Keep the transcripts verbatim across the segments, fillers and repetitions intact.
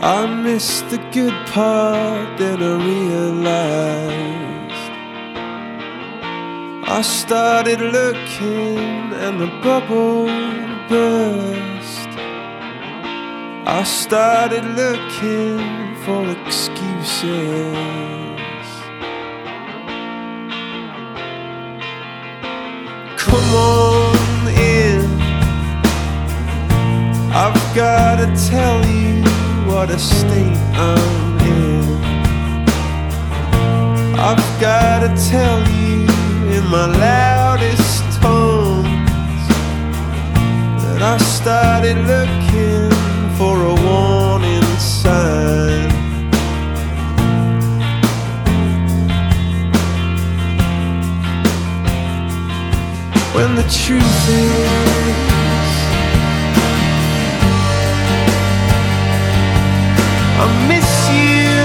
I missed the good part, then I realized I started looking and the bubble burst. I started looking for excuses. Come on in, I've gotta tell you what a state I'm in. I've gotta tell you in my loudest tones that I started looking for a warning sign. When the truth is I miss you.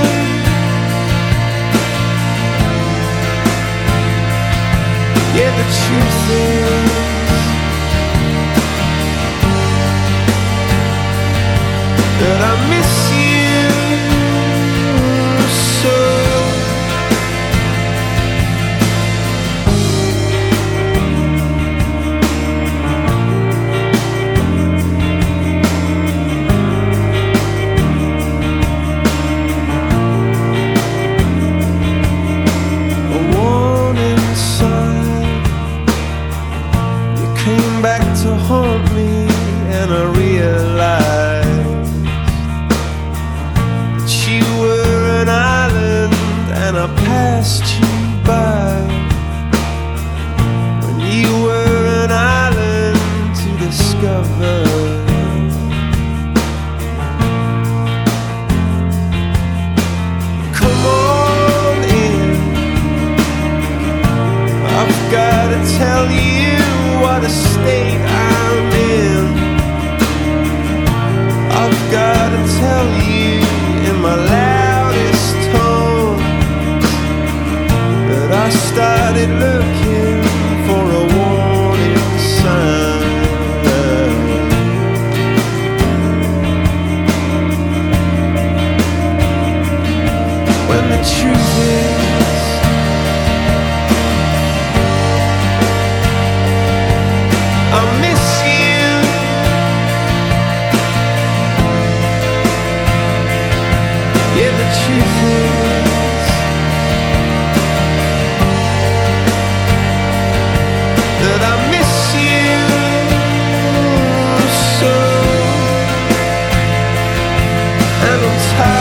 Yeah, the truth is that I miss you so. Back to haunt me, and I realized that you were an island and I passed you by when you were an island to discover. Come on in, I've gotta tell you what a state I'm in. I've gotta tell you in my loudest tones that I started looking for a warning sign. When the truth is I miss you. Yeah, the truth is that I miss you so. And I'm tired